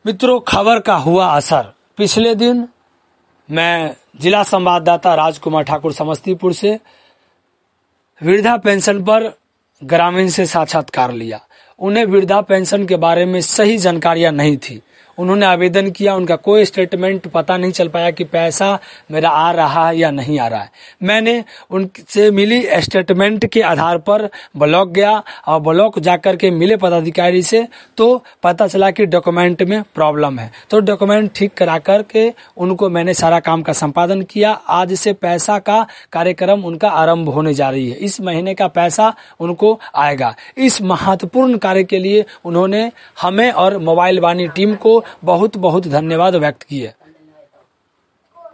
मित्रों, खबर का हुआ असर। पिछले दिन मैं जिला संवाददाता राजकुमार ठाकुर समस्तीपुर से वृद्धा पेंशन पर ग्रामीण से साक्षात्कार लिया। उन्हें वृद्धा पेंशन के बारे में सही जानकारियां नहीं थी। उन्होंने आवेदन किया, उनका कोई स्टेटमेंट पता नहीं चल पाया कि पैसा मेरा आ रहा है या नहीं आ रहा है। मैंने उनसे मिली स्टेटमेंट के आधार पर ब्लॉक गया और ब्लॉक जाकर के मिले पदाधिकारी से, तो पता चला कि डॉक्यूमेंट में प्रॉब्लम है। तो डॉक्यूमेंट ठीक करा करके उनको मैंने सारा काम का संपादन किया। आज से पैसा का कार्यक्रम उनका आरंभ होने जा रही है। इस महीने का पैसा उनको आएगा। इस महत्वपूर्ण कार्य के लिए उन्होंने हमें और मोबाइल वाणी टीम को बहुत बहुत धन्यवाद व्यक्त किए।